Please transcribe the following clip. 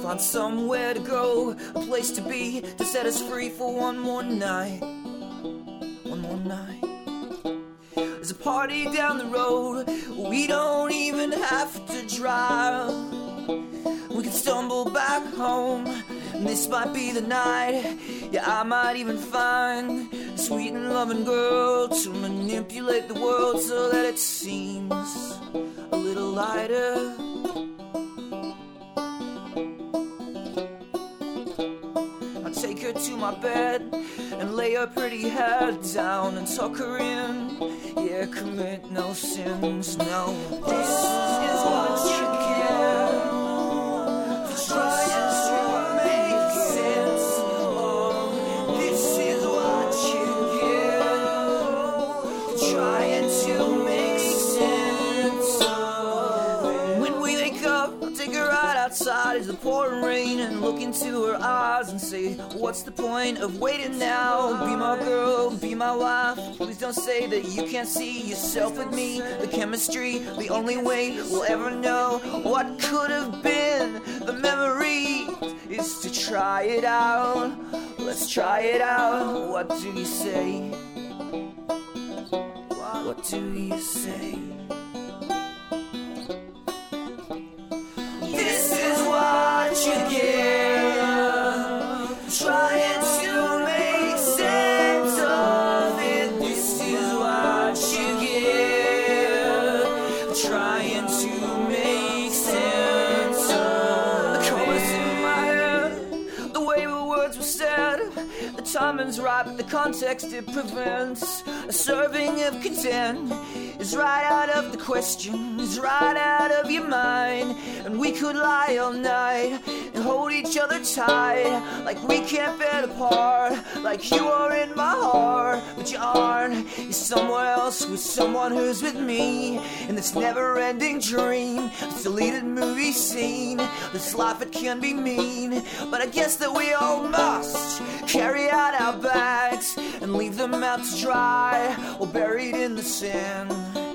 find somewhere to go, a place to be, to set us free for one more night. One more night. There's a party down the road, we don't even have to drive. We can stumble back home, and this might be the night. Yeah, I might even find a sweet and loving girl to manipulate the world so that it seems a little lighter. I'll take her to my bed and lay her pretty head down and tuck her in. Yeah, commit no sins, no. This is what you get for trying to make sense. Oh, this is what you get for trying to make sense. When we wake up, I'll take her right outside as the pouring rain and look into her eyes and say, what's the point of waiting now? Be my girl, be my wife. Please don't say that you can't see yourself with me. The chemistry, the only way we'll ever know what could have been. The memory is to try it out. Let's try it out. What do you say? What do you say? This is what you get, trying to make sense of it. This is what you get, trying to make sense of it. The chorus in my head, the way the words were said, the timing's right, but the context it prevents. A serving of content is right out of the question, is right out of your mind. And we could lie all night and hold each other tight, like we can't bet apart, like you are in my heart, but you aren't. You're somewhere else with someone who's with me in this never-ending dream, this deleted movie scene. This life, it can be mean, but I guess that we all must carry out our bags and leave them out to dry or buried in the sand.